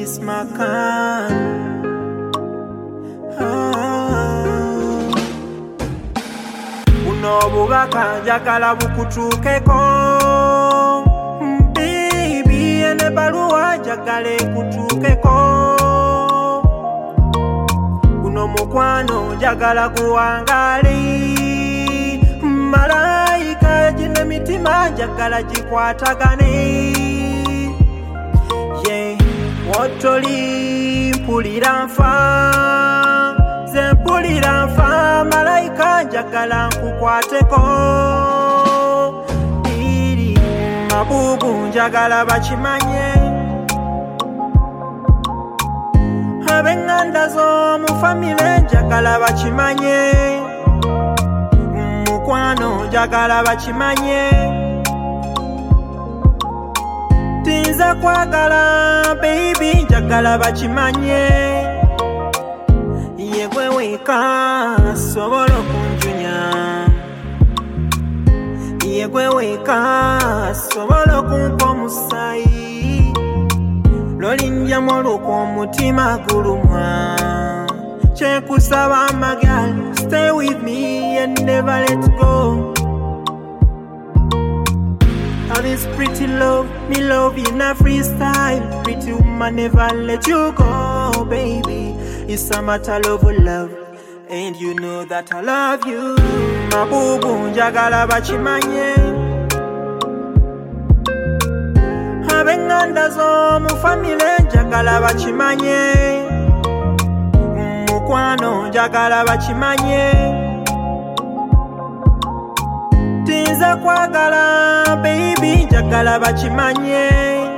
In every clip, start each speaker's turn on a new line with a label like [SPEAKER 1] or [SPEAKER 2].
[SPEAKER 1] Miss Macan. Buno bubaka njagala bukutuukeko baby, ene baluwa njagala ekutuukeko. Guno mukwano njagala guwangali, malayika gino mitima njagala gikwatagane. Wotoli mpulira nfa, ze mpulira nfa, malayika njagala nkukwateko. Iri mabubu njagala bakimanye, ab'enganda z'omu famire njagala bakimanye, mukwano njagala bakimanye. Tinza kwagala baby njagala bakimanye, yegwe weka sobola kunjunya, yegwe weka sobola kumpa omusayi, lolinja moluka omutima gulumwa. Kyekusaba my girl, stay with me and never let go. All this pretty love, me love in a freestyle. Pretty woman never let you go, baby. It's a matter of love, and you know that I love you. Mabubu njagala bakimanye, ab'enganda z'omu famire njagala bakimanye, mukwano njagala bakimanye. Tinza kwagala baby njagala bakimanye,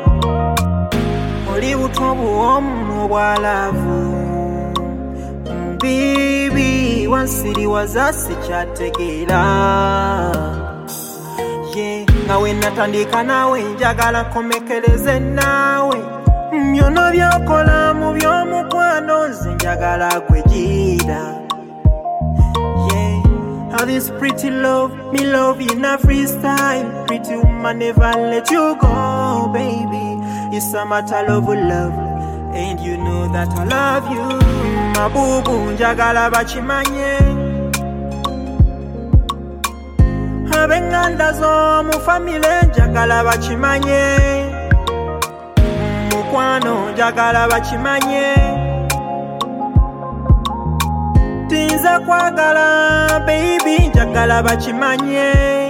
[SPEAKER 1] oli buto buwomu obwalavu baby, wansiriwaza sikyategeera. Nga we natandika nawe njagala nkomekereze naawe, byonna byokola mu by'omukwano nze njagala gwegira. All this pretty love, me love in a freestyle. Pretty woman never let you go, baby. It's a matter of love, and you know that I love you. Mabubu njagala bakimanye, ab'enganda z'omu famire njagala bakimanye, mukwano njagala bakimanye. Tinza kwagala baby njagala bakimanye.